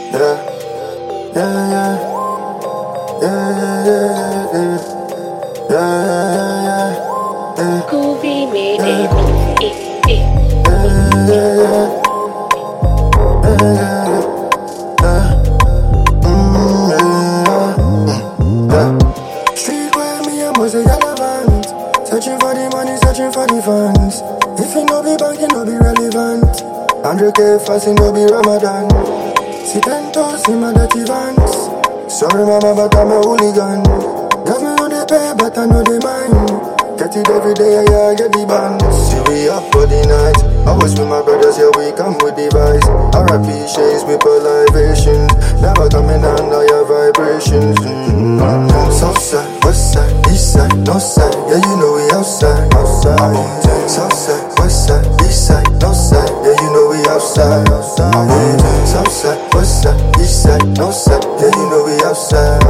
Yeah, yeah, yeah, yeah, yeah, yeah, yeah, yeah, yeah, yeah. Scooby made it. Street where me and was a relevant. Searching for the money, searching for the funds. If it no be bank, it no be relevant. 100K fasting, no be Ramadan. See 10 toes in my dirty vans. Sorry mama, but I'm a hooligan. Government know they pay, but I know they mind. Get it every day, yeah, I get the band. See we up for the night. I was with my brothers, yeah, we come with device. R.I.P. shades with libations. Never coming under your vibrations. Southside, westside, eastside, northside. Yeah, you know we outside. Southside, westside, eastside, northside. Yeah, you know we outside. Southside, westside, eastside, northside. Yeah, you know we outside.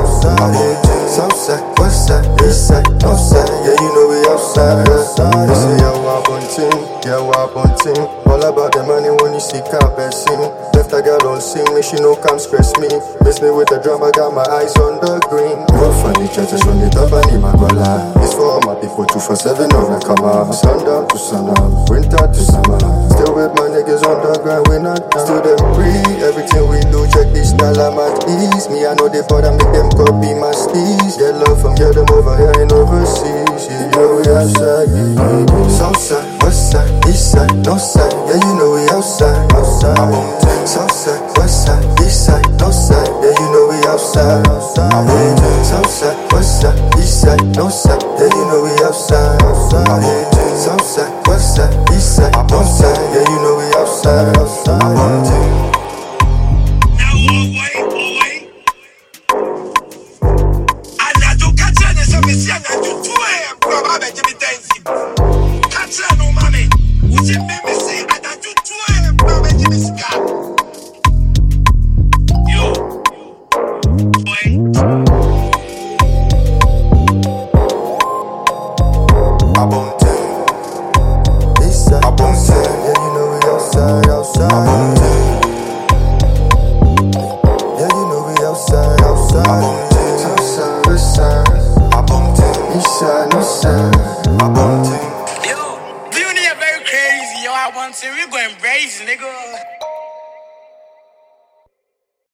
Southside, westside, eastside, northside. Yeah, you know we outside. They say yeah, wap on team, yeah, wap on team. All about the money when you see can't sing. Left a girl on sing, me she no come stress me. Miss me with the drum, I got my eyes on the green. Rough on the churches from the top and the Magola. It's for all my people 247 on the come out. Sundown to sunup, winter to summer. Still with my niggas on the grind, we not done. Still them free, everything we do, check this style I'm at ease. Me I know they bother, make them copy my steez. Get love from here, them over here and overseas. Yeah, you know we outside. Southside, westside, eastside, northside. Yeah, you know we outside. Southside, westside, eastside, northside. Yeah, you know we outside. Southside, westside, eastside, northside. Yeah, you know we outside. Southside, westside, eastside, northside. Yeah, you know we outside. Yeah, you know we outside.